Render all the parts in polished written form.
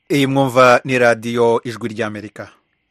Iyi mwumva ni radiyo ijwi ry'Amerika.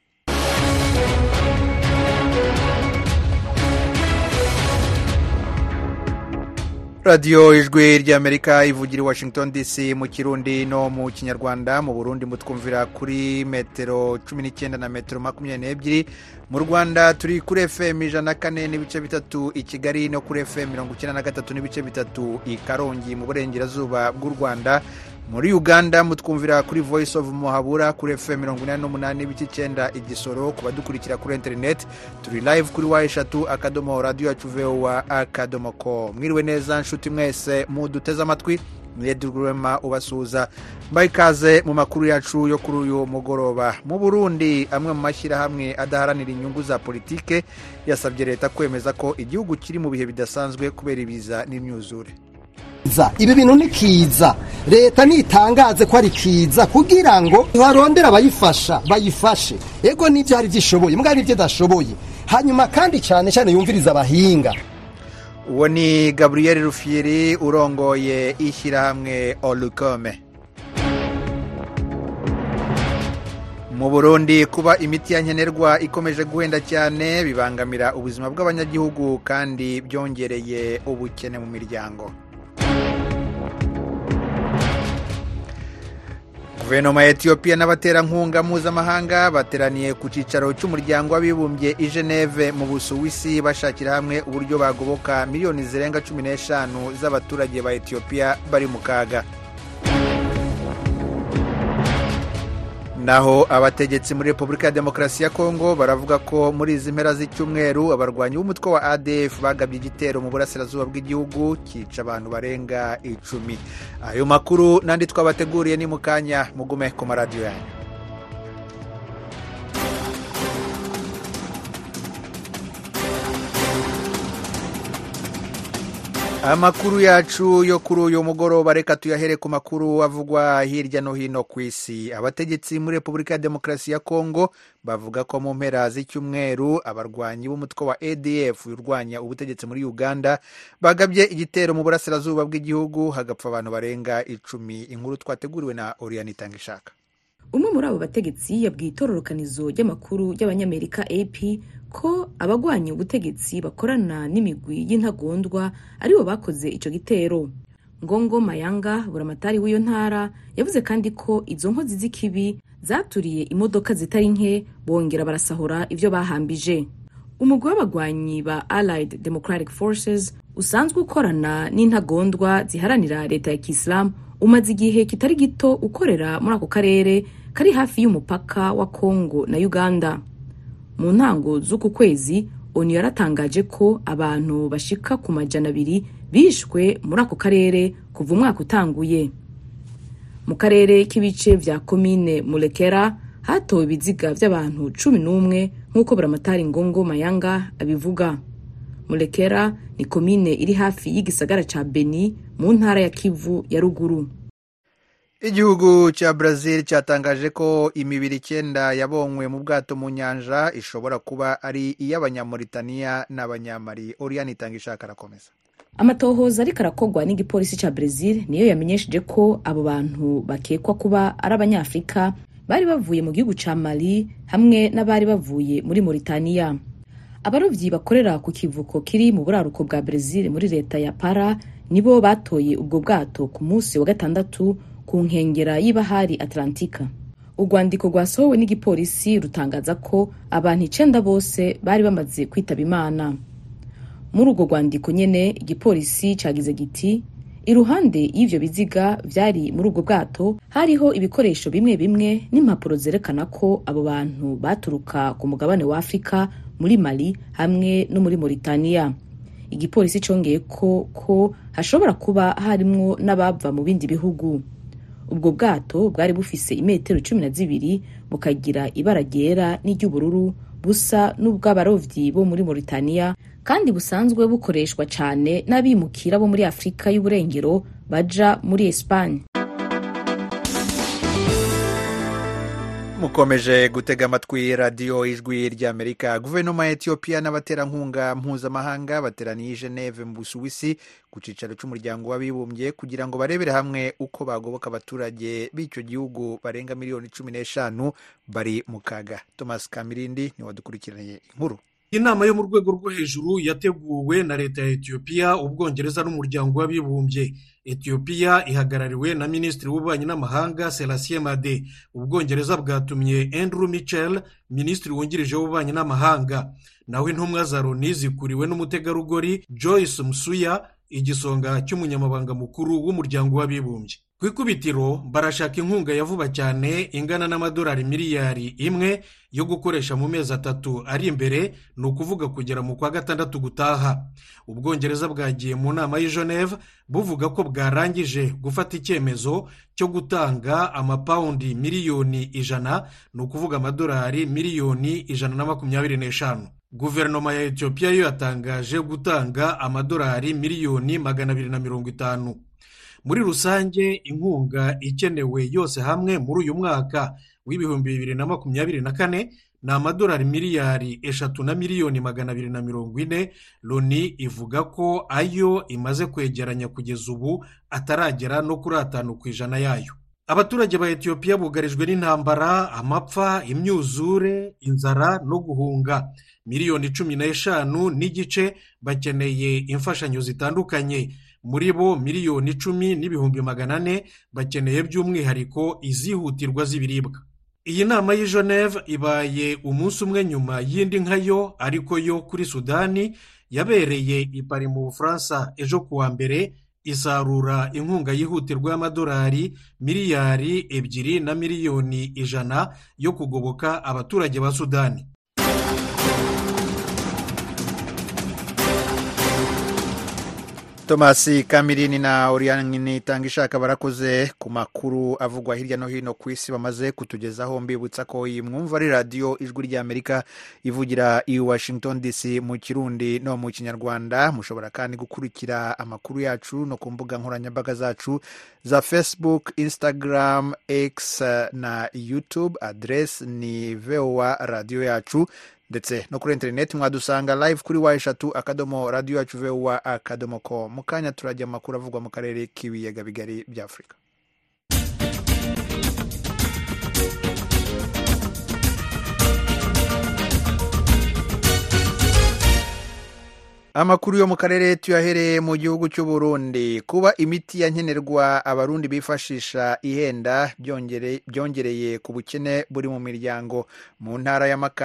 radiyo ijwi ry'Amerika ivugira i Washington DC mu Kirundi no mu Kinyarwanda. Mu Burundi mutwumvira kuri metero 19 na metero 22. Mu Rwanda turi kuri FM 104 n'ibice bitatu i Kigali no kuri FM 93 n'ibice bitatu i Karongi mu burengerazuba bw'u Rwanda. Muri Uganda mutwumvira kuri Voice of Muhabura kuri FM 88 n'ibice 9 i Gisoro. Kuba dukurikira kuri internet turi live kuri wa3 radio yacu voa.com. Mwiriwe neza nshuti mwese muduteze amatwi, mwedurwema ubasuza mbayikaze mu makuru yacu yo kuri uyu mugoroba. Mu Burundi amwe mu mashyirahamwe adaharanira inyungu za politike yasabye leta kwemeza ko igihugu kiri mu bihe bidasanzwe kubera ibiza n'imyuzure. Ibi bintu ni kiza, leta nitangaze ko ari kiza kugira ngo barondera bayifashe. Ego nivyo hari vyishoboye, mbwa nivyo dashoboye. Hanyuma kandi cyane cyane yumviriza abahinga. Uwo ni Gabriel Rufyiri urongoye ishyirahamwe Olukome. Mu Burundi kuba imiti ya nkenerwa ikomeje guhenda cyane bibangamira ubuzima bw'abanyagihugu kandi byongereye ubukene mu miryango. Guverinoma ya Ethiopia n'abaterankunga mpuzamahanga bateraniye ku cicaro cy'umuryango w'abibumbye i Geneve mu Busuwisi bashakira hamwe uburyo bagoboka miliyoni zirenga 15 z'abaturage ba Ethiopia bari mu kaga. Naho abategetsi muri Repubulika ya Demokarasi ya Kongo baravuga ko muri izi mpera z'icyumweru abarwanyi b'umutwe wa ADF bagabye igitero mu burasirazuba bw'igihugu kica abantu barenga 10. Ayo makuru nandi twabateguriye ni mukanya, mugume ku maradiyo yanyu. Amakuru yacu yo kuri uyu mugoroba reka tuyahere ku makuru avugwa hirya no hino ku isi. Abategetsi muri Repubulika ya Demokarasi ya Kongo bavuga ko mu mpera z'icyumweru abarwanyi b'umutwe wa ADF urwanya ubutegetsi muri Uganda bagabye igitero mu burasirazuba bw'igihugu hagapfa abantu barenga 10. Inkuru twateguriwe na Oriane Itangishaka. Umwe muri abo bategetsi yabwiye itororokanizo ry'amakuru y'abanyamerika AP ko abagwanya ubutegetsi bakorana n'imigwi y'intagondwa aribo bakoze ico gitero. Ngongo Mayanga buramatari w'iyo ntara yavuze kandi ko izo nkozi z'ikibi zaturiye imodoka zitari nke bongera barasahura ivyo bahambije. Umugwi w'abagwanyi ba Allied Democratic Forces usanzwe ukorana n'intagondwa ziharanira leta ya Kisilamu umaze igihe kitari gito ukorera muri ako karere kari hafi y'umupaka wa Kongo na Uganda. Mu ntango z'uku kwezi ONU yaratangaje ko abantu bashika ku 200 bishwe muri ako karere kuva umwaka utanguye. Mu karere k'ibice vya komine Mulekera hatowe ibiziga by'abantu 11 nk'uko buramatari Ngongo Mayanga abivuga. Mulekera ni komine iri hafi y'igisagara ca Beni mu ntara ya Kivu ya ruguru. Igihugu cha Brazil cyatangaje ko imibiri 9 yabonywe mu bwato mu nyanja ishobora kuba ari iy'abanyamauritania n'abanyamali. Oriane Itangishaka arakomeza. Amatohoza ariko arakogwa n'igipolisi ca Brazil niyo yamenyesheje ko abo bantu bakekwa kuba ari abanyafrika bari bavuye mu gihugu ca Mali hamwe n'abari bavuye muri Mauritania. Abarovyi bakorera ku kivuko kiri mu buraruko bwa Brazil muri leta ya Para nibo batoye ubwo bwato ku munsi wa gatandatu ku nkengera y'ibahari Atlantika. Urwandiko rwasohowe n'igipolisi rutangaza ko abantu 9 bose bari bamaze kwitaba Imana. Muri urwo rwandiko nyene igipolisi cagize giti iruhande y'ivyo biziga vyari muri ubwo bwato hariho ibikoresho bimwe bimwe n'impapuro zerekana ko abo bantu baturuka ku mugabane wa Afrika muri Mali hamwe no muri Mauritania. Igipolisi congeye ko hashobora kuba harimwo n'abava mu bindi bihugu. Ubwo bwato bwari bufise imetero 12 bukagira ibara ryera n'iry'ubururu busa n'ubw'abarovyi bo muri Mauritania kandi busanzwe bukoreshwa cyane n'abimukira bo muri Afrika y'uburengero baja muri Espagne. mukomeje gutega amatwi radiyo ijwi ry'amerika. Guverinoma ya etiyopiya n'abaterankunga mpuzamahanga bateraniye i Geneve mu Busuwisi ku cyicaro cy'umuryango w'abibumbye kugira ngo barebere hamwe uko bagoboka abaturage b'icyo gihugu barenga miliyoni 15 bari mu kaga. Thomas Kamirindi niwe wadukurikiranye inkuru. Inama yo mu rwego rwo hejuru yateguwe na leta ya Ethiopia, Ubwongereza n'umuryango w'abibumbye. Ethiopia ihagarariwe na Minisitiri w'Ububanyi n'Amahanga Selassie Made. Ubwongereza bwatumye Andrew Mitchell, Minisitiri wungirije w'Ububanyi n'Amahanga. Naho intumwa za Loni zikuriwe n'umutegarugori Joyce Msuya, igisonga cy'umunyamabanga mukuru w'umuryango w'abibumbye. Ku ikubitiro barashaka inkunga ya vuba cyane ingana n'amadolari miliyari 1 yo gukoresha mu mezi 3 ari imbere, ni ukuvuga kugera mu kwa gatandatu gutaha. Ubwongereza bwagiye mu nama y'i Geneve buvuga ko bwarangije gufata icyemezo cyo gutanga amapaundi miliyoni 100, ni ukuvuga amadolari miliyoni 125. Guverinoma ya Ethiopia yo yatangaje gutanga amadolari miliyoni 250. Muri rusange inkunga ikenewe yose hamwe muri uyu mwaka w'ibihumbi 2024 ni amadolari miliyari 3 na miliyoni 240. Loni ivuga ko ayo imaze kwegeranya kugeza ubu ataragera no kuri 5% yayo. Abaturage ba Ethiopia bugarijwe n'intambara, amapfa, imyuzure, inzara no guhunga. Miliyoni 15 n'igice bakeneye imfashanyo zitandukanye. Muri bo miliyoni 10,400 bakeneye by'umwihariko izihutirwa z'ibiribwa. Iyi nama y'i Geneve ibaye umunsi umwe nyuma y'indi nkayo, ariko yo kuri Sudani yabereye i Paris mu Bufaransa ejo kuwa mbere, isarura inkunga yihutirwa y'amadolari miliyari 2 na miliyoni 100 yo kugoboka abaturage ba Sudani. Thomas Kamirini na Oriane Tangishaka barakoze ku makuru avugwa hirya no hino ku isi bamaze kutugezaho. Mbibutsa ko iyi mwumva ari radiyo ijwi ry'Amerika ivugira i Washington DC mu Kirundi no mu Kinyarwanda. Mushobora kandi gukurikira amakuru yacu no ku mbuga nkoranyambaga zacu za Facebook, Instagram, X na YouTube. Address ni VOA radio yacu, ndetse no kuri interineti mwadusanga live kuri wa3.radio-yacu-voa.com. mu kanya turajya amakuru avugwa mu karere k'ibiyaga bigari bya Afurika. Amakuru yo mu karere tuyahereye mu gihugu cy'u Burundi. Kuba imiti ya nkenerwa abarundi bifashisha ihenda byongereye ku bukene buri mu miryango mu ntara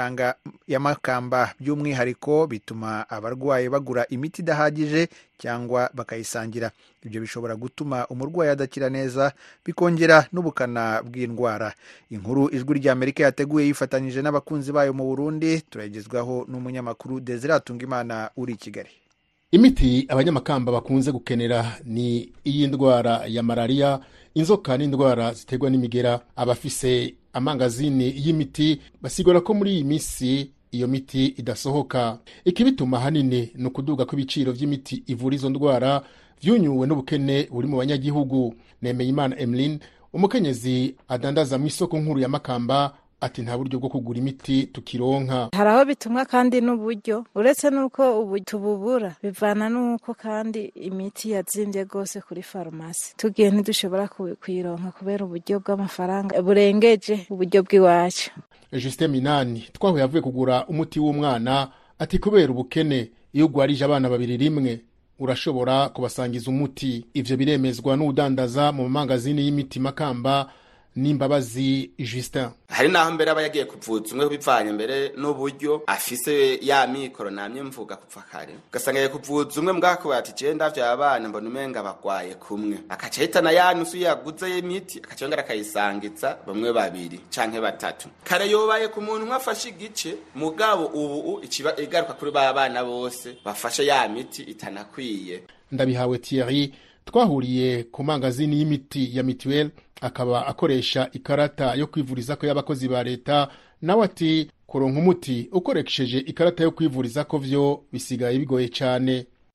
ya Makamba by'umwihariko, bituma abarwayi bagura imiti idahagije cyangwa bakayisangira. Ibyo bishobora gutuma umurwayi adakira neza, bikongera n'ubukana bw'indwara. Inkuru ijwi ry'Amerika yateguye yifatanyije n'abakunzi bayo mu Burundi turagezwaho n'umunyamakuru Desire Atungimana uri i Kigali. Imiti abanyamakamba bakunze gukenera ni iy'indwara ya malaria, inzoka n'indwara ziterwa n'imigera. Abafise amangazini y'imiti basigura ko muri iyi misi iyo miti idasohoka. Ikibituma hanini ni ukuduga kw'ibiciro by'imiti ivura izo ndwara vyunyuwe n'ubukene buri mu banyagihugu. Nemeyimana Emeline, umukenyezi adandaza mu isoko nkuru ya Makamba, ati nta buryo bwo kugura imiti tukironka. Haraho bitumwa kandi n'uburyo, uretse nuko ubu tububura bivana nuko kandi imiti yazimvye gose kuri farumasi. Tugiye ntidushobora kuyironka kubera uburyo bw'amafaranga burengeje uburyo bw'iwacu. Justin Minani twaho yavuye kugura umuti w'umwana, ati kubera ubukene iyo ugwarije abana babiri rimwe urashobora kubasangiza umuti. Ivyo biremezwa n'udandaza mu mangazini y'imiti Makamba Nimbabazi Justin. Hari naho mbere aba yagiye kuvuza umwe bivanye mbere n'uburyo afise ya mikoro namye mvuga kupfa kare, ugasanga yagiye kuvuza umwe mbwako ati je ndavyo abana mbona umenga bagwaye kumwe, akaca hitana ya nusu yaguze imiti akacongera akayisangiza bamwe babiri canke batatu. Kare yobaye ku muntu mwafashe igice, mugabo ubu ikiba igaruka kuri ba bana bose bafashe ya miti itanakwiye. Ndabihawe Thierry twahuriye ku mangazini y'imiti ya Mituel, akaba akoresha ikarata yo kwivuriza ko y'abakozi ba leta. Nawe ati kuronka umuti ukoresheje ikarata yo kwivuriza ko vyo bisigaye bigoye cyane.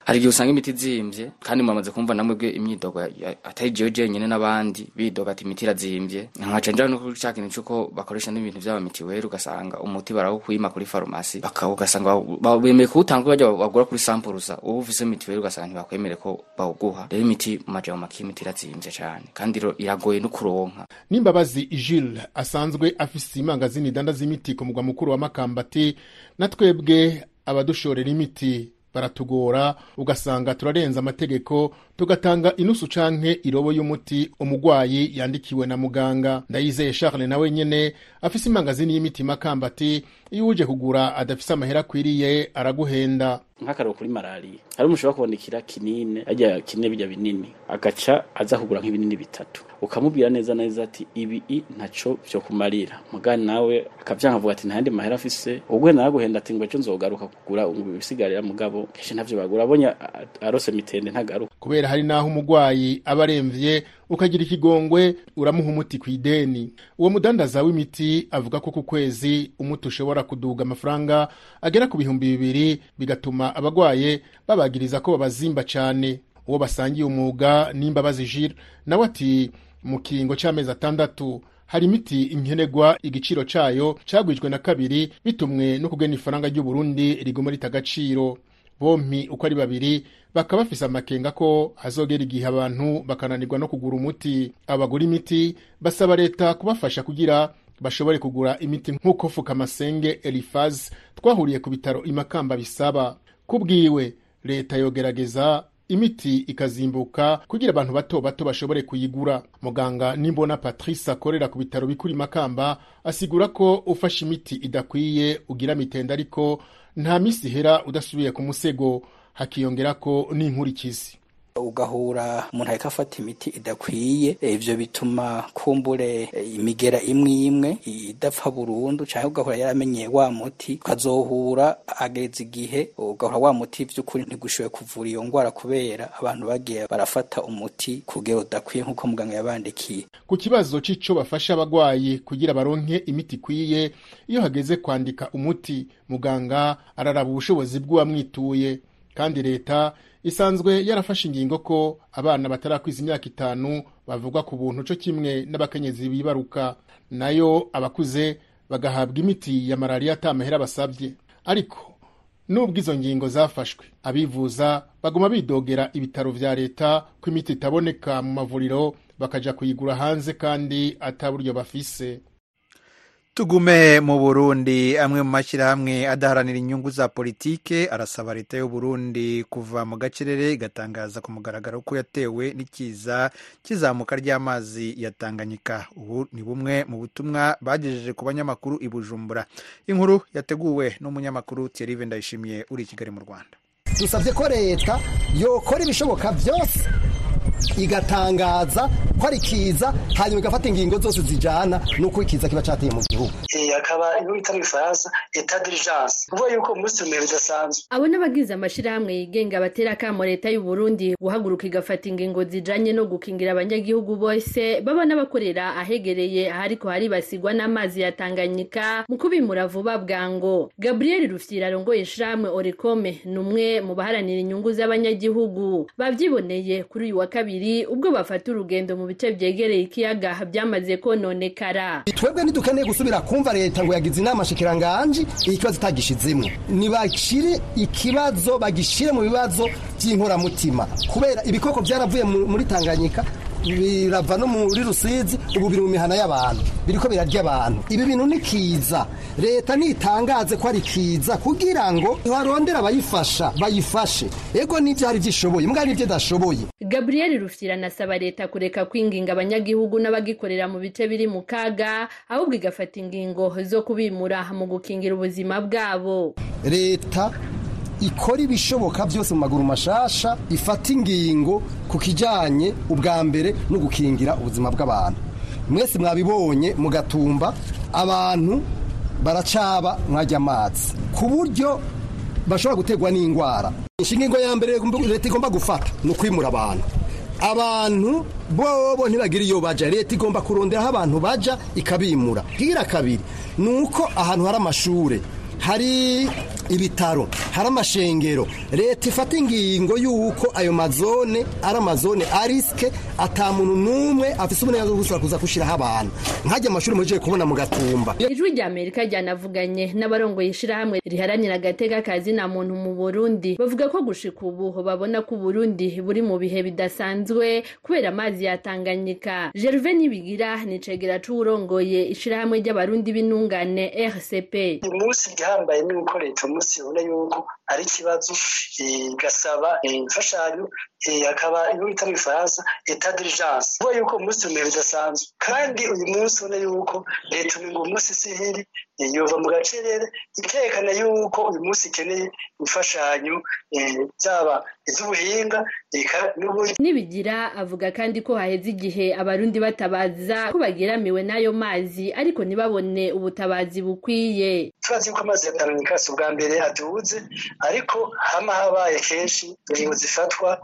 hari igihe usanga imiti izimvye kandi mwamaze kumva namwebwe imyidogo atari jewe jenyene n'abandi bidoga ati imiti irazimvye nkaca nja no kuri cakintu cyuko bakoresha n'ibintu by'aba mitiweri ugasanga umuti barawukwima kuri farumasi ugasanga bemeye kuwutanga bajya bagura kuri sampuruza ubu ufise mitiweri ugasanga ntibakwemere ko bawuguha rero imiti mu majambo make imiti irazimvye cyane kandi iragoye no kuronka. Nimbabazi Jules asanzwe afise imangazini dandaza imiti ku mugwa mukuru wa Makamba ati natwebwe abadushorera imiti baratugora ugasanga turarenza amategeko tugatanga inusu canke irobo y'umuti umugwayi yandikiwe na muganga. Ndayizeye Charles nawe nyene afise imangazini y'imiti Makamba ati iyo uje kugura adafise amahera kwiriye araguhenda. Nk'akaro kuri malaria hari umushobora kubonekira kinine ajya kinine bijya binini agaca aza kugura nk'ibinini bitatu ukamubwira neza neza ati ibi ntaco byo kumarira mugani nawe akavyankavuga ati ntandi mahera afise ubwo naraguhenda ati ngo ejo nzogaruka kugura ibisigarira mugabo keshe ntavyo bagura abonye arose mitende ntagaruka kubera hari naho umugwayi abaremvye ukagira ikigongwe uramuha umuti kw'ideni. Uwo mudandaza w'imiti avuga ko ku kwezi umuti ushobora kuduga amafaranga agera ku 200 bigatuma abagwaye babagiriza ko babazimba cane. Uwo basangiye umwuga Nimbabazi Jules nawe ati mu kiringo c'amezi 6 hari imiti inkenegwa igiciro cayo cagwijwe na 2 bitumwe no kugena ifaranga ry'u Burundi rigoma ritagaciro. Bompi uko ari babiri bakaba bafise amakenga ko hazogera igihe abantu bakananirwa no kugura umuti. Abagura imiti basaba leta kubafasha kugira bashobore kugura imiti nk'uko Fukamasenge Elifaz twahuriye ku bitaro Imakamba bisaba. Kubwiwe leta yogerageza imiti ikazimbuka kugira abantu bato bato bashobore kuyigura. Muganga Nimbona Patrice akorera ku bitaro bikuri Makamba asigura ko ufashe imiti idakwiye ugira mitenda ariko nta misi hera udasubiye ku musego, hakiyongera ko n'inkurikizi. Ugahura umuntu ariko afata imiti idakwiye ivyo bituma kumbure imigera imwe idapfa burundu cyangwa ugahura yaramenye wa muti ukazohura ageze igihe ugahura wa muti by'ukuri ntigushoboye kuvura iyo ngwara kubera abantu bagiye barafata umuti kugero udakwiye nk'uko muganga yabandikiye. Ku kibazo c'ico bafasha abagwayi kugira baronke imiti ikwiye iyo hageze kwandika umuti muganga araraba ubushobozi bw'uwamwituye kandi leta isanzwe yarafashe ingingo ko abana batarakwiza imyaka 5 bavugwa ku buntu cyo kimwe n'abakenyezi bibaruka nayo abakuze bagahabwa imiti ya malaria atamahera basabye. Ariko nubwo izo ngingo zafashwe abivuza baguma bidogera ibitaro vya leta ko imiti itaboneka mu mavuriro bakaja kuyigura hanze kandi ataburyo bafise. Tugume mu Burundi amwe mu mashyirahamwe adaharanira inyungu za politike arasaba leta y'u Burundi kuva mu gacerere igatangaza ku mugaragaro ko yatewe n'ikiza kizamuka ry'amazi ya Tanganyika. Ubu ni bumwe mu butumwa bagejeje ku banyamakuru i Bujumbura. Inkuru yateguwe n'umunyamakuru Thierry Ndayishimiye uri i Kigali mu Rwanda. Dusabye ko leta yokora ibishoboka byose igatangaza ko ari kiza hanyuma igafata ingingo zose zijana nuko ikiza kiba cateye mu gihugu. Akaba inkuru itari Faransa etat d'urgence kuvuga yuko umunsi umwe bidasanzwe. Abo n'abagize amashirahamwe yigenga batera kamo leta y'u Burundi guhaguruka igafata ingingo zijanye no gukingira abanyagihugu bose baba n'abakorera ahegereye ahariko hari basigwa n'amazi ya Tanganyika mu kubimura vuba bwango. Gabriel Rufyira arongoye ishirahamwe Orekome numwe mu baharanira inyungu z'abanyagihugu bavyiboneye kuri uyu wa kabiri ubwo bafata urugendo mu bice byegereye ikiyaga byamaze kononekara. Twebwe ntidukeneye gusubira kumva leta ngo yagize inama shikiranganje ikibazo itagishizemwe, nibashire ikibazo bagishire mu bibazo by'inkoramutima kubera ibikoko byaravuye muri Tanganyika birava no muri Rusizi ubu biri mu mihana y'abantu biriko birarya abantu. Ibi bintu ni kiza, leta nitangaze ko ari kiza kugira ngo barondera bayifashe ego n'ivyo hari vyishoboye mbwa n'ivyo dashoboye. Gabriel Rufyira nasaba leta kureka kwinginga abanyagihugu n'abagikorera mu bice biri mu kaga ahubwo igafata ingingo zo kubimura mu gukingira ubuzima bwabo. Leta ikora ibishoboka byose mu maguru mashasha ifata ingingo ku kijanye ubwa mbere no gukingira ubuzima bw'abantu. Mwese mwabibonye mu Gatumba abantu baracaba mwajya amazi ku buryo bashobora gutegwa n'ingwara. Inshingo ya mbere leta igomba gufata no kwimura abantu bobo ntibagira iyo baja. Leta igomba kurondera aho abantu baja ikabimura. Gira kabiri nuko ahantu hari amashure hari ibitaro hari amashengero leta ifata ingingo y'uko ayo mazone ari amazone ariske ata muntu n'umwe afise uburenganzira bwo gusubira kuza gushiraho abantu nkajya amashuri muje kubona mu Gatumba. Ijwi rya Amerika ryanavuganye n'abarongoye ishirahamwe riharanira agateka kazi na muntu mu Burundi bavuga ko gushika ubu babona ko Burundi buri mu bihe bidasanzwe kubera amazi ya Tanganyika. Gervais Nibigira ni cegera c'urongoye ishirahamwe ry'abarundi b'intungane RCP. Umunsi gihambaye n'uko leta umunsi ubona yuko ari ikibazo gasaba imfashanyo akaba ibita mu Faransa état d'urgence. Kuba yuko umunsi umwe bidasanzwe kandi uyu munsi ubona yuko leta ngo umunsi sihiri yova mu gacerere ikerekana yuko uyu munsi ikeneye imfashanyo byaba iz'ubuhinga Nibigira avuga kandi ko haheze igihe abarundi batabaza ko bageramiwe n'ayo mazi ariko ntibabone ubutabazi bukwiye. Turazi ko amazi ya Tanganyika si ubwa mbere aduze ariko hama habaye kenshi ingingo zifatwa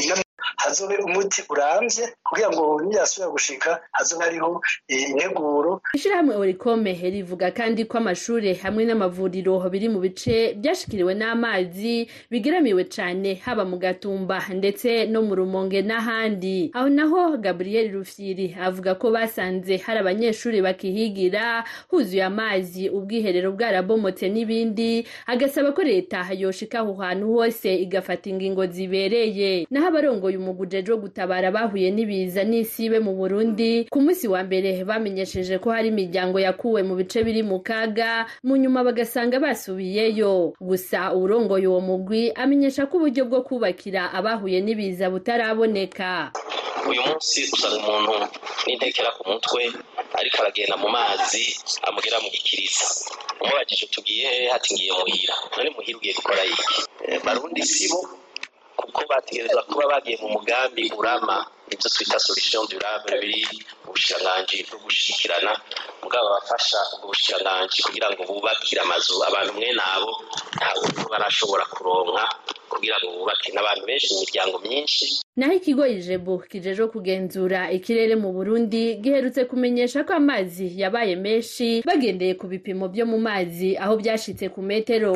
hazobe umuti urambye kugira ngo niyasubira gushika hazobe hariho integuro. Ishirahamwe Oricome rivuga kandi ko amashuri hamwe n'amavuriro biri mu bice byashikiriwe n'amazi bigeramiwe cane haba mu Gatumba ndetse no mu Rumonge n'ahandi. Aho naho Gabriel Rufyiri avuga ko basanze hari abanyeshuri bakihigira huzuye amazi ubwiherero bwarabomotse n'ibindi agasaba ko leta yoshika aho hantu hose igafata ingingo zibereye. Naho abarongoye umuguje wo gutabara bahuye n'ibiza n'isibe mu Burundi ku munsi wa mbere bamenyesheje ko hari imiryango yakuwe mu bice biri mu kaga mu nyuma bagasanga basubiyeyo. Gusa urongoye uwo mugwi amenyesha ko uburyo bwo kubakira abahuye n'ibiza butaraboneka. Uyu munsi usanga umuntu n'intekera ku mutwe ariko aragenda mu mazi amugera mu gikiriza umubajije tugiye hati ngiye muhira none muhira ugiye gukora iki? Barundi sibo kuko bategerezwa kuba bagiye mu mugambi urama ibyo twita solution durable biri ubushikiranganji bwo gushikirana mugabo bafasha ubushikiranganji kugira ngo bubakire amazu abantu mwe nabo ntabwo barashobora kuronka kugira ngo bubake n'abantu benshi mu miryango myinshi. Naho ikigo Ijebu kijeje kugenzura ikirere mu Burundi giherutse kumenyesha ko amazi yabaye menshi bagendeye ku bipimo byo mu mazi aho byashitse ku metero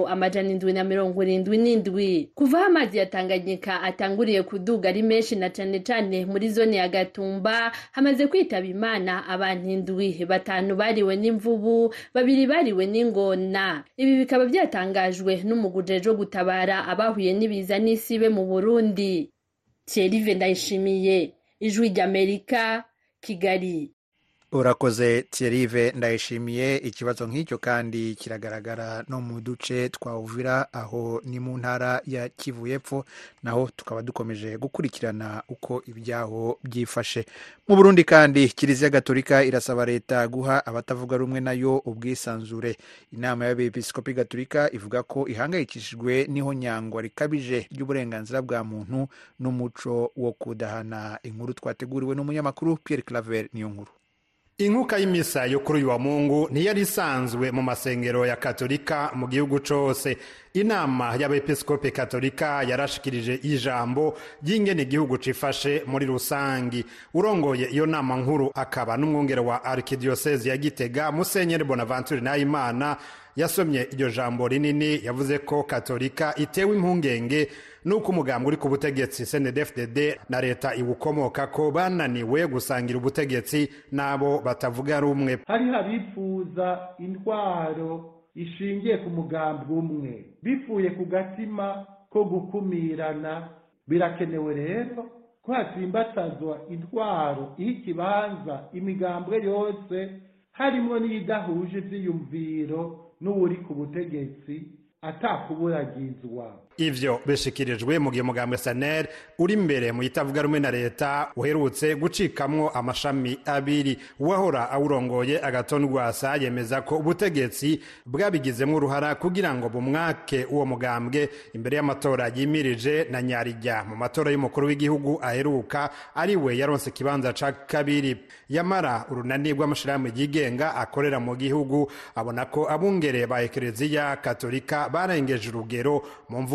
777. Kuva amazi ya Tanganyika atanguriye kuduga ari menshi na cane muri zone ya Gatumba hamaze kwitaba Imana abantu 7, 5 bariwe n'imvubu, 2 bariwe n'ingona. Ibi bikaba byatangajwe n'umuguje wo gutabara abahuye n'ibiza n'isibe mu Burundi. Thierry Ndayishimiye, Ijwi ry'Amerika, Kigali. Urakoze Thierry Ndayishimiye. Ikibazo nk'icyo kandi kiragaragara no mu duce twa Uvira aho ni mu ntara ya Kivu y'Epfo, naho tukaba dukomeje gukurikirana uko ibyaho byifashe. Mu Burundi kandi Kiliziya Gatolika irasaba leta guha abatavuga rumwe nayo ubwisanzure. Inama y'Abepiskopi Gatolika ivuga ko ihangayikishijwe n'ihonyangwa rikabije ry'uburenganzira bwa muntu n'umuco wo kudahana. Inkuru twateguriwe n'umunyamakuru Pierre Claver Niyonkuru. Inkuka y'imisa yo kuri uyu wa Mungu ntiyari isanzwe mu masengero ya Katolika mu gihugu cose. Inama y'Abepiskopi Katolika yarashikirije ijambo ry'ingene igihugu cifashe muri rusangi. Urongoye iyo nama nkuru akaba n'umwungere wa Arkidiocese ya Gitega Musenyeri Bonaventure Nahimana yasomye iryo jambo rinini. Yavuze ko Katolika itewe impungenge nuko umugambwe uri ku butegetsi CNDD-FDD na leta iwukomoka ko bananiwe gusangira ubutegetsi nabo batavuga rumwe. Hari habifuza intwaro ishingiye ku mugambwe umwe bifuye ku gatima ko gukumirana. Birakenewe rero ko hatsimbatazwa intwaro ikibanza imigambwe yose harimo n'idahuje ivyiyumviro n'uri ku butegetsi atakuburagizwa. Ivyo beshikirijwe mu gihe umugambwe SNL uri imbere mu itavuga rumwe na leta uherutse gucikamwo amashami abiri. Uwahora awurongoye Agathon Rwasa yemeza ko ubutegetsi bwabigizemwo uruhara kugira ngo bumwake uwo mugambwe imbere y'amatora yimirije na Nyarijya mu matora y'umukuru w'igihugu aheruka ariwe yaronse ikibanza ca kabiri. Yamara urunani rw'amashirahamwe yigenga akorera mu gihugu abona ko abungere ba Ekereziya Katolika barengeje urugero mu mvugo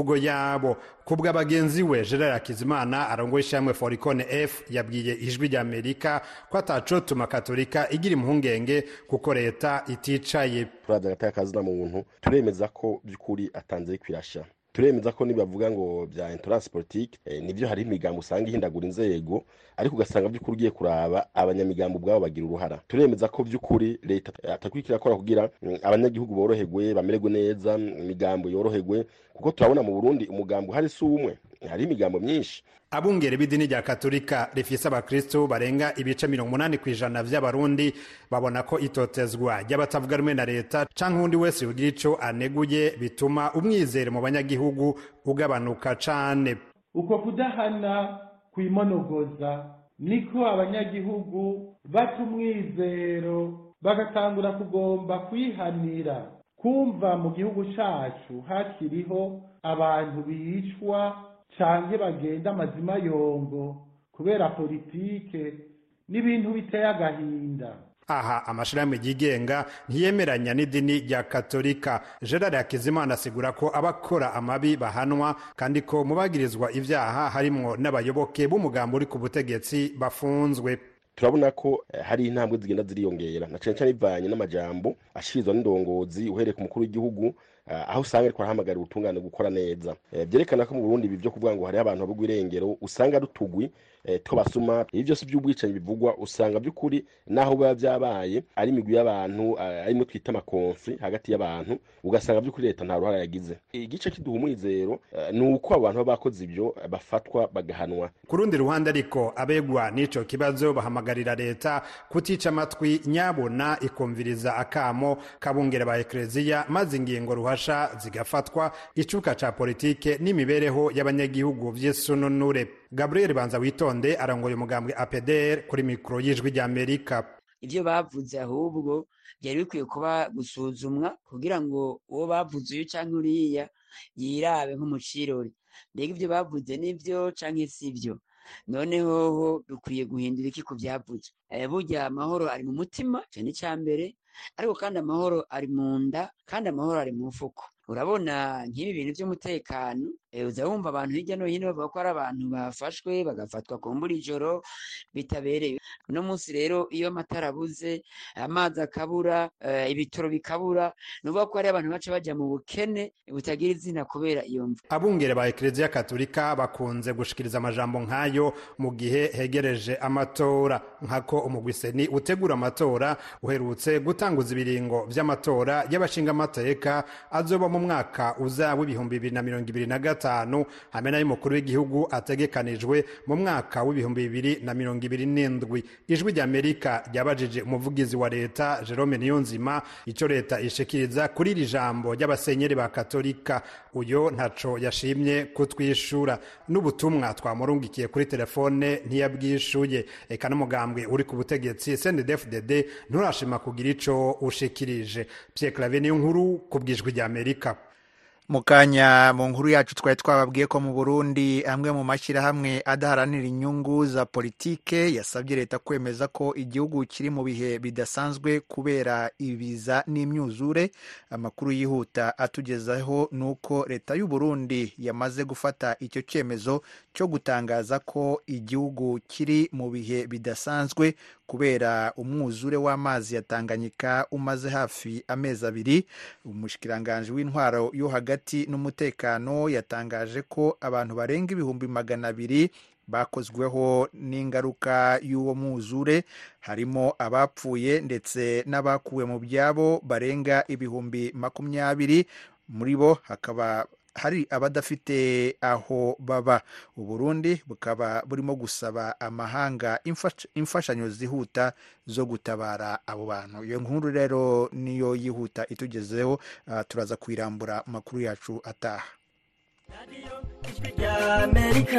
mvugo yabo. Kubwa bagenzi we Gerard Hakizimana arongoye ishyamwe Foricone F yabwiye ijwi rya Amerika ko atacotuma Katolika igira impungenge kuko leta iticaye. Turaza gatakaza muntu turemeza ko byukuri atanze kwirasha. Turemeza ko nibavuga ngo bya intolerance politique nivyo hari imigambo usanga ihindagura inzego ariko ugasanga by'ukuri ugiye kuraba abanyamigambo bwabo bagira uruhara. Turemeza ko by'ukuri leta atakwikira akora kugira abanyagihugu boroherwe bamererwe neza, imigambo yoroherwe kuko turabona mu Burundi umugambo hari sumwe hari imigambo myinshi. Abungere b'idini rya Katolika rifise abakristo barenga ibice 80% vy'abarundi babona ko itotezwa ry'abatavuga rumwe na leta canke undi wese ugira ico aneguye bituma umwizere mu banyagihugu ugabanuka cane. Uko kudahana kwimonogoza niko abanyagihugu bata umwizero bagatangura kugomba kwihanira. Kumva mu gihugu cacu hakiriho abantu bicwa canke bagenda amazima yongo kubera politike n'ibintu biteye agahinda. Aha amashirahamwe yigenga ntiyemeranya n'idini rya Katolika. Gerard Hakizimana asigura ko abakora amabi bahanwa kandi ko mubagirizwa ivyaha harimwo n'abayoboke b'umugambo uri ku butegetsi bafunzwe. Turabona ko hari intambwe zigenda ziriyongera na cyane ivanye n'amajambo ashirizwa n'indongozi uhereye ku mukuru w'igihugu aho usanga ariko arahamagara ubutungane gukora neza. Byerekana ko mu Burundi ibi byo kuvuga ngo hari abantu babugwa irengero usanga rutugwi twabasuma ibi byose by'ubwicanyi bivugwa usanga by'ukuri naho biba byabaye ari imigwi y'abantu arimo twita amakonfi hagati y'abantu ugasanga by'ukuri leta nta ruhara yagize. Igice kiduha umwizero nuko abantu bakoze ibyo bafatwa bagahanwa. Ku rundi ruhande ariko abegwa n'ico kibazo bahamagarira leta kutica amatwi nyabona ikumviriza akamo kabungere ba ekleziya maze ingingo ruhasha zigafatwa icuka ca politike n'imibereho y'abanyagihugu vy'esununure. Gabriel Banza Witonde arangoye umugambwe APDR kuri mikro y'ijwi rya Amerika. Ivyo bavuze ahubwo byari bikwiye kuba gusuzumwa kugira ngo uwo bavuze uyu canke uriya yirabe nk'umucirori. Mbega ivyo bavuze nivyo canke sivyo? Noneho dukwiye guhindura iki ku byavuze. Burya amahoro ari mu mutima cyane cyambere ariko kandi amahoro ari mu nda kandi amahoro ari mu mfuko. Urabona nk'ibi bintu by'umutekano uza wumva abantu hirya no hino bavuga ko ari abantu bafashwe bagafatwa ku mbura ijoro bitabereye. Uno munsi rero iyo amatara abuze amazi akabura ibitoro bikabura nuvuga ko ari abantu baca baja mu bukene butagira izina kubera iyo mvu. Abungere ba Ekleziya Katolika bakunze gushikiriza amajambo nk'ayo mu gihe hegereje amatora nkako umugwiseni utegura amatora uherutse gutanguza ibiringo vy'amatora y'abashinga amateka azoba mu mwaka uza w'ibihumbi 2025 hamwe n'ay'umukuru w'igihugu ategekanijwe mu mwaka w'ibihumbi 2027. Ijwi rya Amerika ryabajije umuvugizi wa leta Jerome Niyonzima ico leta ishikiriza kuri iri jambo ry'abasenyeri ba Katolika. Uyo ntaco yashimye kutwishura n'ubutumwa twamurungikiye kuri telefone ntiyabwishuye. Eka n'umugambwe uri ku butegetsi CNDD-FDD nturashima kugira ico ushikirije. Pierre Claver niyo nkuru kubwijwi rya Amerika. Mukanya mu nkuru yacu twari twababwiye ko mu Burundi amwe mu mashyirahamwe adaharanira inyungu za politike yasabye leta kwemeza ko igihugu kiri mu bihe bidasanzwe kubera ibiza n'imyuzure. Amakuru yihuta atugezaho nuko leta y'u Burundi yamaze gufata icyo cyemezo cyo gutangaza ko igihugu kiri mu bihe bidasanzwe kubera umwuzure w'amazi ya Tanganyika umaze hafi amezi 2. Umushikiranganje w'intwaro yo hagati n'umutekano yatangaje ko abantu barenga 200,000 bakozweho n'ingaruka y'uwo mwuzure, harimo abapfuye ndetse n'abakuwe mu byabo barenga 20,000. Muri bo hakaba hari abadafite aho baba. Uburundi bukaba burimo gusaba amahanga imfashanyo zihuta zo gutabara abo bantu. Iyo nkuru rero niyo yihuta itugezeho, turaza kwirambura makuru yacu ataha. Amerika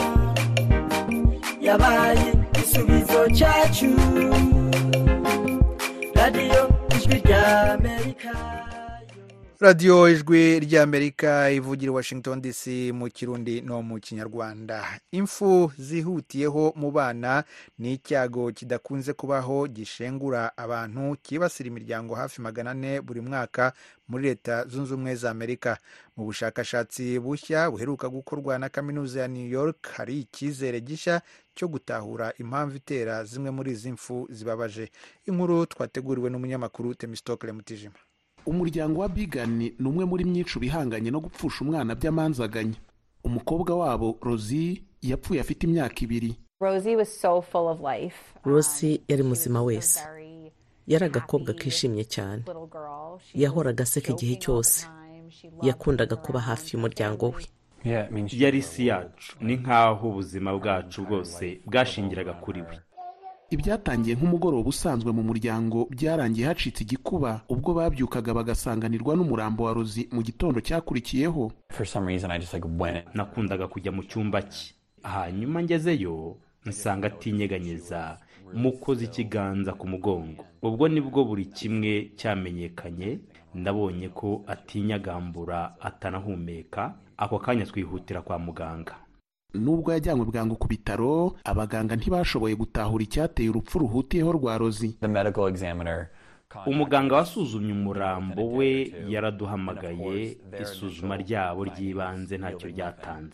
yabaye isubizo cyacu. Radio Ijwi rya Amerika. radiyo ijwi ry'amerika ivugira Washington DC mu kirundi no mu kinyarwanda. Impfu zihutiyeho mu bana ni icyago kidakunze kubaho gishengura abantu, kibasira imiryango hafi 400 buri mwaka muri Leta Zunze Ubumwe za Amerika. Mu bushakashatsi bushya buheruka gukorwa na kaminuza ya New York, hari icyizere gishya cyo gutahura impamvu itera zimwe muri izi mfu zibabaje. Inkuru twateguriwe n'umunyamakuru Temistokle Mutijima. Umuryango wa Bigan ni umwe muri myinshi bihanganye no gupfusha umwana by'amanzaganya. Umukobwa wabo Rosie yapfuye afite imyaka 2. Rosie yari muzima wese, yari agakobwa kishimye cyane, yahoraga aseka igihe cyose, yakundaga kuba hafi y'umuryango we. Yari isi yacu, ni nk'aho ubuzima bwacu bwose bwashingiraga kuri we. Ibyatangiye nk'umugoroba usanzwe mu muryango byarangiye hacitse igikuba ubwo babyukaga bagasanganirwa n'umurambo wa Rosie mu gitondo cyakurikiyeho. Nakundaga kujya mu cyumba cye, hanyuma ngezeyo nsanga atinyeganyeza, mukoze ikiganza ku mugongo. Ubwo nibwo buri kimwe cyamenyekanye, ndabonye ko atinyagambura atanahumeka. Ako kanya twihutira kwa muganga. Nubwo yajyanywe bwangu ku bitaro, abaganga ntibashoboye gutahura icyateye urupfu ruhutiyeho rwa Rosie. Umuganga wasuzumye umurambo we yaraduhamagaye, isuzuma ryabo ry'ibanze ntacyo ryatanze.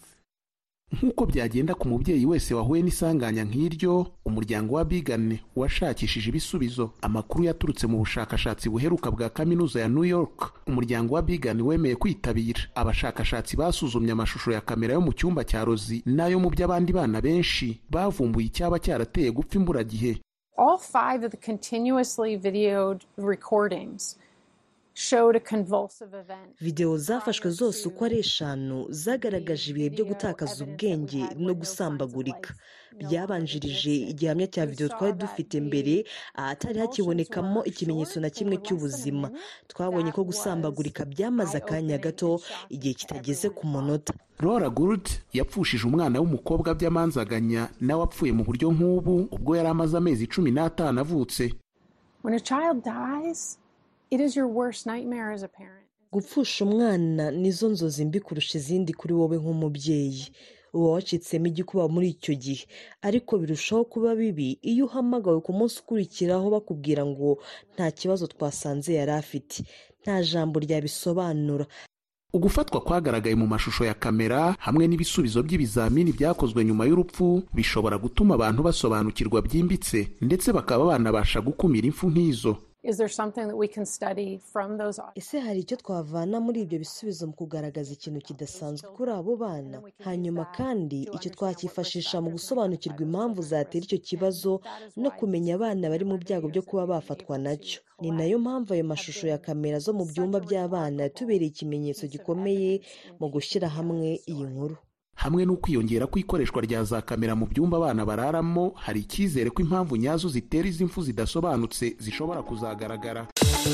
Nk'uko byagenda ku mubyeyi wese wahuye n'isanganya nk'iryo, umuryango wa Bigan washakishije ibisubizo. Amakuru yaturutse mu bushakashatsi buheruka bwa kaminuza ya New York. Umuryango wa Bigan wemeye kwitabira. Abashakashatsi basuzumye amashusho ya kamera yo mu cyumba cya Rosie nayo mu by'abandi bana benshi, bavumbuye icyaba cyarateye gupfa imburagihe. All 5 of the continuously videoed recordings showed a convulsive event. Video zafashwe zose uko ari 5 zagaragaje ibihe byo gutakaza ubwenge no gusambagurika. Byabanjirije igihamya cya video twari dufite mbere, atari hakibonekamo ikimenyetso na kimwe cy'ubuzima. Twabonye ko gusambagurika byamaze akanya gato, igihe kitageze ku munota. Laura Gould yapfushije umwana w'umukobwa by'amanzaganya, nawe apfuye mu buryo nk'ubu ubwo yari amaze amezi 15 avutse. When a child dies, it is your worst nightmare as a parent. Gupfusha umwana nizo nzozi mbi kurusha izindi kuri wowe nk'umubyeyi. Uba wacitsemo igikuba muri icyo gihe, ariko birushaho kuba bibi iyo uhamagawe ku munsi ukurikiraho bakubwira ngo nta kibazo twasanze yari afite. Nta jambo ryabisobanura. Ugufatwa kwagaragaye mu mashusho ya kamera hamwe n'ibisubizo by'ibizamini byakozwe nyuma y'urupfu bishobora gutuma abantu basobanukirwa byimbitse, ndetse bakaba banabasha gukumira impfu nk'izo. Is there something that we can study from those? Ese hari icyo twavana muri ibyo bisubizo mu kugaragaza ikintu kidasanzwe kuri abo bana? Hanyuma kandi icyo twakifashisha mu gusobanukirwa impamvu zatera icyo kibazo no kumenya abana bari mu byago byo kuba bafatwa nacyo. Ni nayo mpamvu ayo mashusho ya kamera zo mu byumba by'abana yatubereye ikimenyetso gikomeye mu gushyira hamwe iyi nkuru. Hamwe n'ukwiyongera kw'ikoreshwa rya za kamera mu byumba abana bararamo, hari icyizere ko impamvu nyazo zitera izi mfu zidasobanutse zishobora kuzagaragara.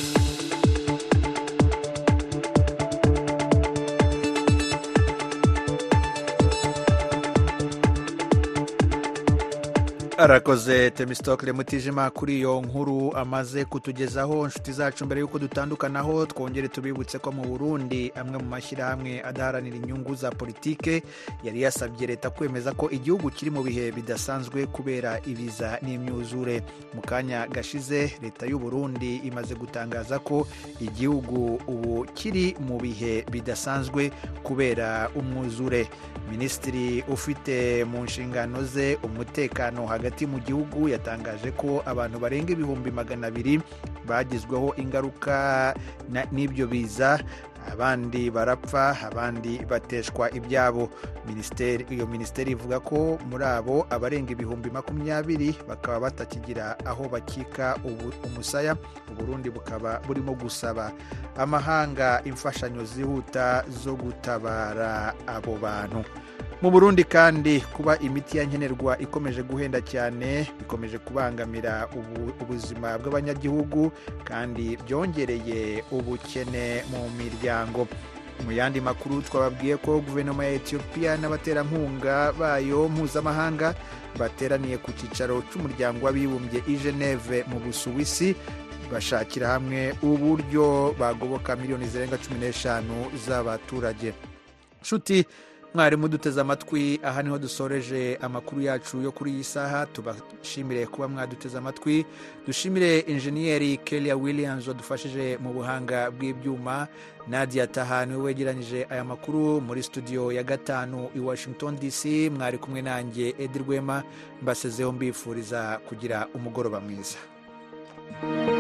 Arakoze Temistokle Mutijima kuri iyo nkuru amaze kutugezaho. Inshuti zacu, mbere yuko dutandukanaho twongere tubibutse ko mu Burundi amwe mu mashyirahamwe adaharanira inyungu za politike yari yasabye leta kwemeza ko igihugu kiri mu bihe bidasanzwe kubera ibiza n'imyuzure. Mu kanya gashize leta y'u Burundi imaze gutangaza ko igihugu ubu kiri mu bihe bidasanzwe kubera umwuzure. Minisitiri ufite mu nshingano ze umutekano hagati mu gihugu yatangaje ko abantu barenga 200,000 bagizweho ingaruka n'ibyo biza, abandi barapfa, abandi bateshwa ibyabo. Iyo minisiteri ivuga ko muri abo abarenga 20,000 bakaba batakigira aho bakika umusaya. Uburundi bukaba burimo gusaba amahanga imfashanyo zihuta zo gutabara abo bantu. Mu Burundi kandi kuba imiti ya nkenerwa ikomeje guhenda cyane bikomeje kubangamira ubuzima bw'abanyagihugu kandi byongereye ubukene mu miryango. Mu yandi makuru twababwiye ko guverinoma ya Ethiopia n'abaterankunga bayo mpuzamahanga bateraniye ku cyicaro cy'umuryango w'abibumbye i Geneve mu Busuwisi bashakira hamwe uburyo bagoboka miliyoni zirenga 15 z'abaturage. Nshuti mwari muduteze amatwi, aha niho dusoreje amakuru yacu yo kuri iyi saha. Tubashimire kuba mwaduteze amatwi, dushimire injeniyeri Kelia Williams wadufashije mu buhanga bw'ibyuma. Nadia Tahani wegeranyije aya makuru muri studio ya 5 i Washington DC. Mwari kumwe nanjye Edi Rwema, mbasezeho mbifuriza kugira umugoroba mwiza.